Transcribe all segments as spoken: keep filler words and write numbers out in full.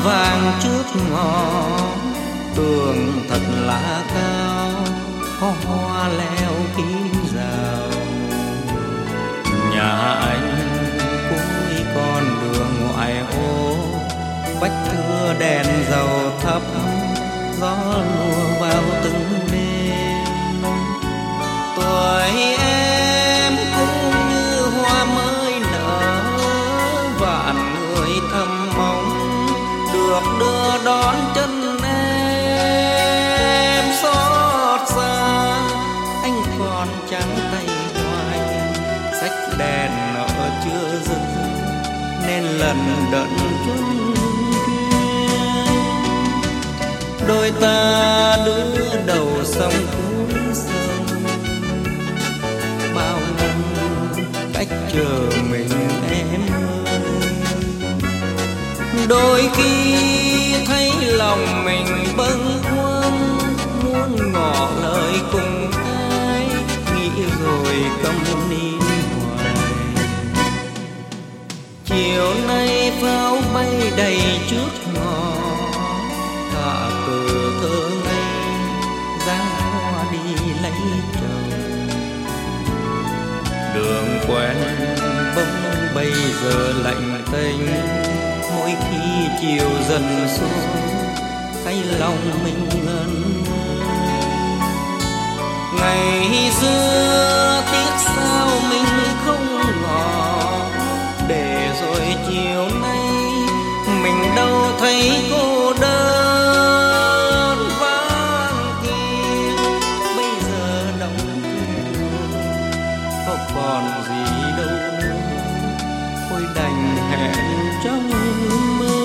vàng trước ngõ, tường thật là cao, có hoa leo kín rào. Nhà anh cuối con đường ngoại ô, vách thưa đèn dầu thấp, gió lùa vào từng đêm. Tuổi em cũng như hoa mới nở, vạn người thầm mong được đưa đón chân em. Xót xa anh còn trắng tay hoài, sách đèn nọ chưa dứt nên lần đận chung duyên. Đôi ta đưa đầu sông cuối sông, bao năm cách chờ mình em ơi. Đôi khi thấy lòng mình bâng khuâng, muốn ngỏ lời cùng ai, nghĩ rồi câm nín hoài. Chiều nay pháo bay đầy trước ngõ, tạ từ thơ ngây dáng hoa đi lấy chồng. Đường quen bỗng bây giờ lạnh tênh, mỗi khi chiều dần xuống thấy lòng mình ngẩn ngơ. Ngày xưa tiếc sao mình không ngỏ, để rồi chiều nay mình đâu thấy cô đơn vắng kia. Bây giờ đóng thuyền có còn gì đâu nữa, thôi đành hẹn trong mơ.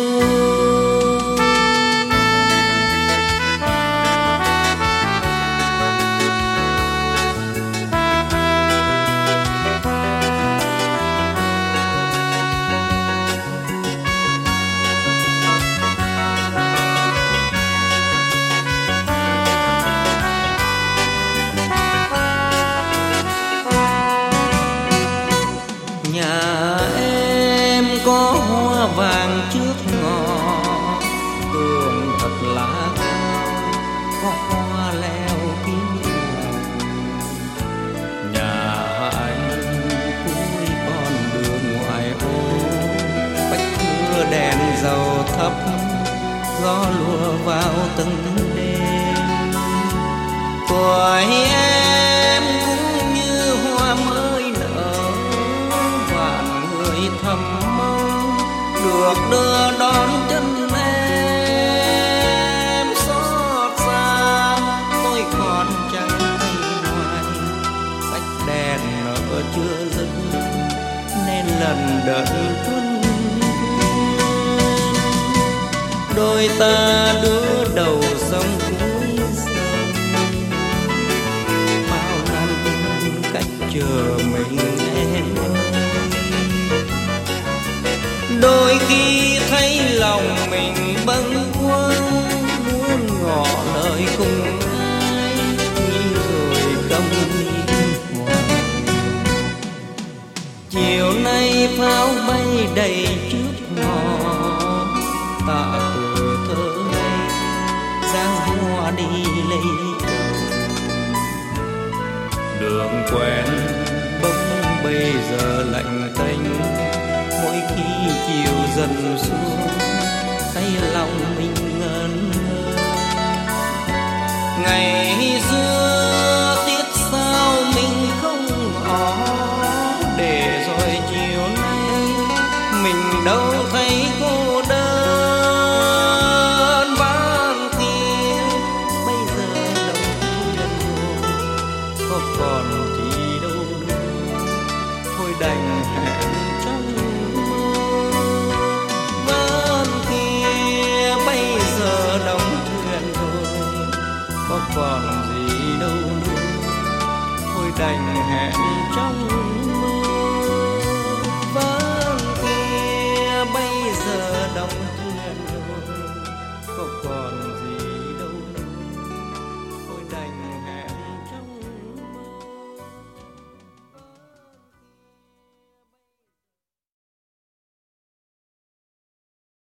Nhà em có hoa vàng trước ngõ, tường thật là cao, có hoa leo kín rào. Nhà anh cuối con đường ngoại ô, vách thưa đèn dầu thấp, gió lùa vào từng đêm. Tuổi em cũng như hoa mới nở, vạn người thầm mong được đưa đón chân em. Xót xa tôi còn chẳng thấy ngoài, sách đèn nở chưa dứt nên lần đợt tuân duyên. Đôi ta đưa đầu sông cuối sông, bao năm cách chờ mình em ơi. Đôi khi thấy lòng mình bâng khuâng, muốn ngỏ lời cùng ai, nghĩ rồi câm nín hoài. Chiều nay pháo bay đầy trước ngõ, tạ từ thơ ngây dáng hoa đi lấy chồng. Đường quen bỗng bây giờ lạnh tênh, mỗi khi chiều dần xuống thấy lòng mình ngẩn ngơ. Ngày xưa tiếc sao mình không ngỏ, để rồi chiều nay mình đâu thấy cô đơn vắng kia. Bây giờ đâu thuyền rồi, có còn gì đâu nữa, thôi đành hẹn trong có còn gì đâu nữa, thôi đành hẹn trong